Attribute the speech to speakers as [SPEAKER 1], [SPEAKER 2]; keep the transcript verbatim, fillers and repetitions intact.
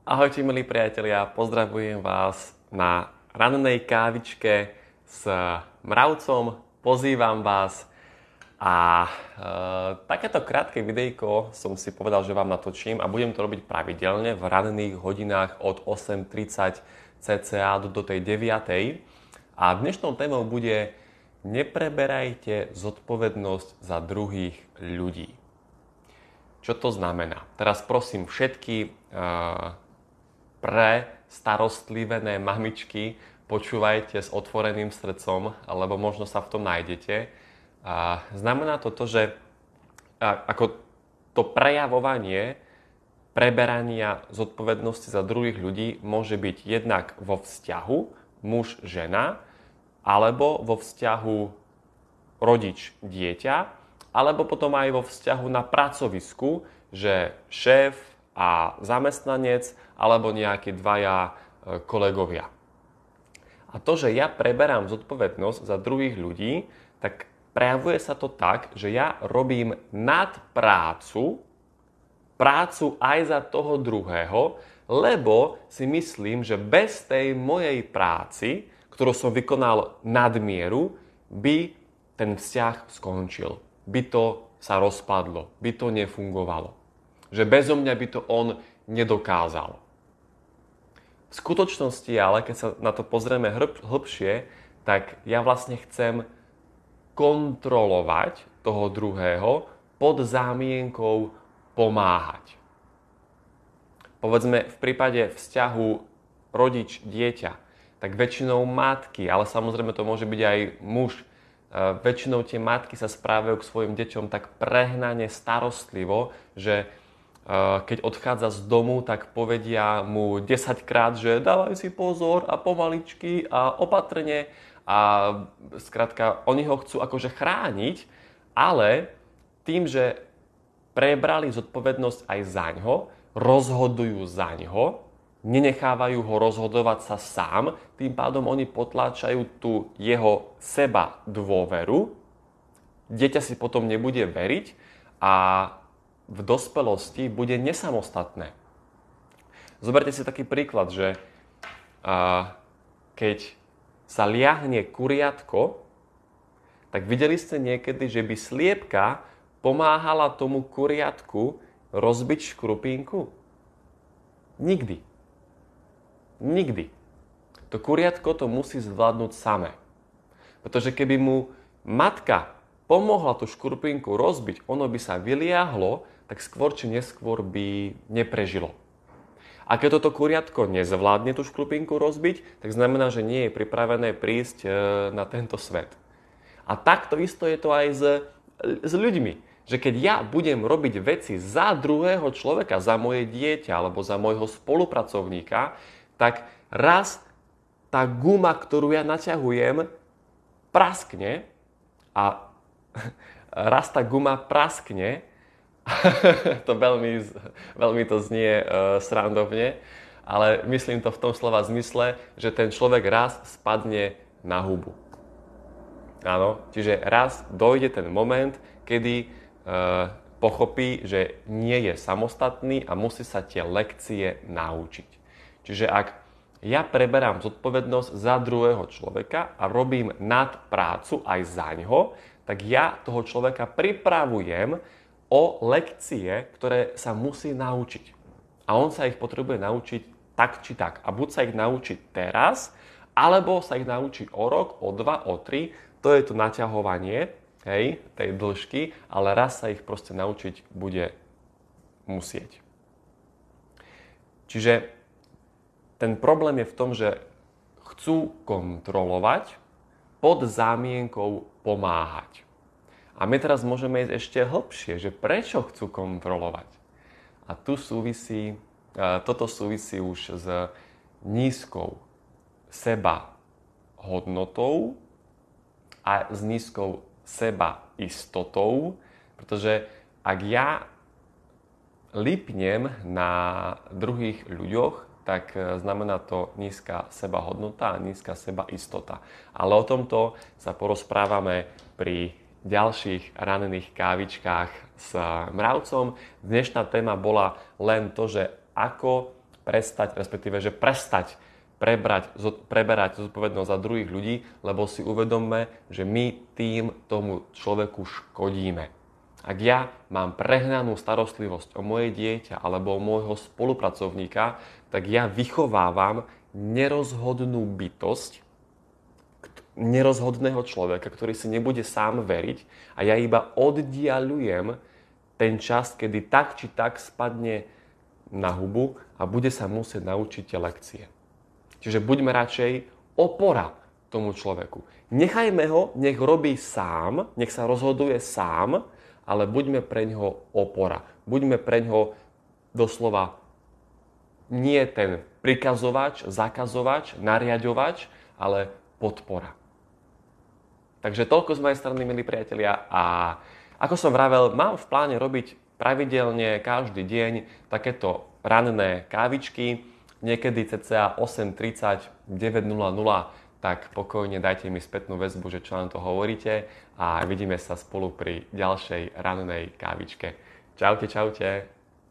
[SPEAKER 1] Ahojte milí priatelia, pozdravujem vás na rannej kávičke s Mravcom. Pozývam vás a e, takéto krátke videjko som si povedal, že vám natočím a budem to robiť pravidelne v ranných hodinách od osem tridsať cca do, do tej deviatej. A dnešnou témou bude: nepreberajte zodpovednosť za druhých ľudí. Čo to znamená? Teraz prosím všetky e, pre starostlivené mamičky, počúvajte s otvoreným srdcom, lebo možno sa v tom nájdete. A znamená to to, že ako to prejavovanie preberania zodpovednosti za druhých ľudí môže byť jednak vo vzťahu muž-žena, alebo vo vzťahu rodič-dieťa, alebo potom aj vo vzťahu na pracovisku, že šéf a zamestnanec, alebo nejakí dvaja kolegovia. A to, že ja preberám zodpovednosť za druhých ľudí, tak prejavuje sa to tak, že ja robím nadprácu, prácu aj za toho druhého, lebo si myslím, že bez tej mojej práci, ktorú som vykonal nadmieru, by ten vzťah skončil. By to sa rozpadlo, by to nefungovalo. Že bezo mňa by to on nedokázal. V skutočnosti ale, keď sa na to pozrieme hlb, hlbšie, tak ja vlastne chcem kontrolovať toho druhého pod zámienkou pomáhať. Povedzme v prípade vzťahu rodič-dieťa, tak väčšinou matky, ale samozrejme to môže byť aj muž, väčšinou tie matky sa správajú k svojim deťom tak prehnane starostlivo, že keď odchádza z domu, tak povedia mu desaťkrát, že dávaj si pozor a pomaličky a opatrne. A skrátka, oni ho chcú akože chrániť, ale tým, že prebrali zodpovednosť aj zaňho, rozhodujú zaňho, nenechávajú ho rozhodovať sa sám, tým pádom oni potláčajú tú jeho seba dôveru, dieťa si potom nebude veriť a v dospelosti bude nesamostatné. Zoberte si taký príklad, že uh, keď sa liahne kuriatko, tak videli ste niekedy, že by sliepka pomáhala tomu kuriatku rozbiť škrupínku? Nikdy. Nikdy. To kuriatko to musí zvládnuť samé. Pretože keby mu matka pomohla tú škrupinku rozbiť, ono by sa vyliahlo, tak skôr či neskôr by neprežilo. A keď toto kuriatko nezvládne tú škrupinku rozbiť, tak znamená, že nie je pripravené prísť na tento svet. A takto isto je to aj s, s ľuďmi. Že keď ja budem robiť veci za druhého človeka, za moje dieťa alebo za môjho spolupracovníka, tak raz tá guma, ktorú ja naťahujem, praskne a raz tá guma praskne, to veľmi, veľmi to znie uh, srandovne, ale myslím to v tom slova zmysle, že ten človek raz spadne na hubu. Áno, čiže raz dojde ten moment, kedy uh, pochopí, že nie je samostatný a musí sa tie lekcie naučiť. Čiže ak ja preberám zodpovednosť za druhého človeka a robím nadprácu aj zaňho, tak ja toho človeka pripravujem o lekcie, ktoré sa musí naučiť. A on sa ich potrebuje naučiť tak či tak. A buď sa ich naučí teraz, alebo sa ich naučí o rok, o dva, o tri. To je to naťahovanie, hej, tej dĺžky, ale raz sa ich proste naučiť bude musieť. Čiže ten problém je v tom, že chcú kontrolovať pod zámienkou pomáhať. A my teraz môžeme ísť ešte hlbšie, že prečo chcú kontrolovať. A tu súvisí, toto súvisí už s nízkou seba hodnotou a s nízkou seba istotou, pretože ak ja lipnem na druhých ľuďoch, tak znamená to nízka sebahodnota a nízka sebaistota. Ale o tomto sa porozprávame pri ďalších ranných kávičkách s Mravcom. Dnešná téma bola len to, že ako prestať, respektíve, že prestať prebrať, preberať zodpovednosť za druhých ľudí, lebo si uvedomme, že my tým tomu človeku škodíme. Ak ja mám prehnanú starostlivosť o moje dieťa alebo o môjho spolupracovníka, tak ja vychovávam nerozhodnú bytosť, nerozhodného človeka, ktorý si nebude sám veriť a ja iba oddialujem ten čas, kedy tak či tak spadne na hubu a bude sa musieť naučiť tie lekcie. Čiže buďme radšej opora tomu človeku. Nechajme ho, nech robí sám, nech sa rozhoduje sám, ale buďme pre ňoho opora. Buďme pre ňoho doslova nie ten prikazovač, zakazovač, nariaďovač, ale podpora. Takže toľko z mojej strany, milí priatelia. A ako som vravel, mám v pláne robiť pravidelne každý deň takéto ranné kávičky. Niekedy cca osem tridsať, deväť nula nula, tak pokojne dajte mi spätnú väzbu, že čo na to hovoríte a vidíme sa spolu pri ďalšej rannej kávičke. Čaute, čaute.